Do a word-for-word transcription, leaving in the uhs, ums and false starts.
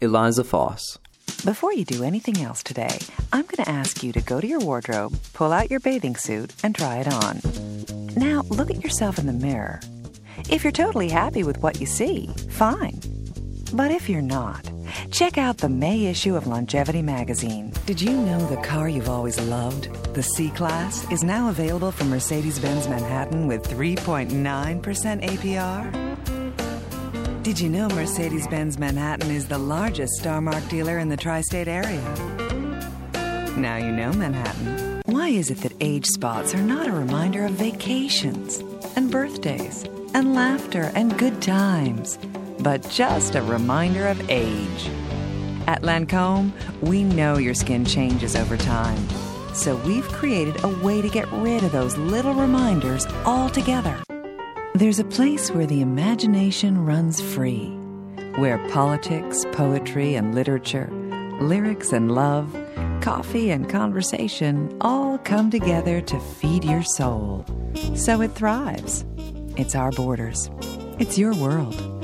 Eliza Foss. Before you do anything else today, I'm going to ask you to go to your wardrobe, pull out your bathing suit, and try it on. Now, look at yourself in the mirror. If you're totally happy with what you see, fine. But if you're not, check out the May issue of Longevity magazine. Did you know the car you've always loved, the C-Class, is now available from Mercedes-Benz Manhattan with three point nine percent A P R? Did you know Mercedes-Benz Manhattan is the largest Star Mark dealer in the tri-state area? Now you know Manhattan. Why is it that age spots are not a reminder of vacations and birthdays and laughter and good times, but just a reminder of age? At Lancôme, we know your skin changes over time, so we've created a way to get rid of those little reminders altogether. There's a place where the imagination runs free, where politics, poetry, and literature, lyrics and love, coffee and conversation all come together to feed your soul, so it thrives. It's our Borders. It's your world.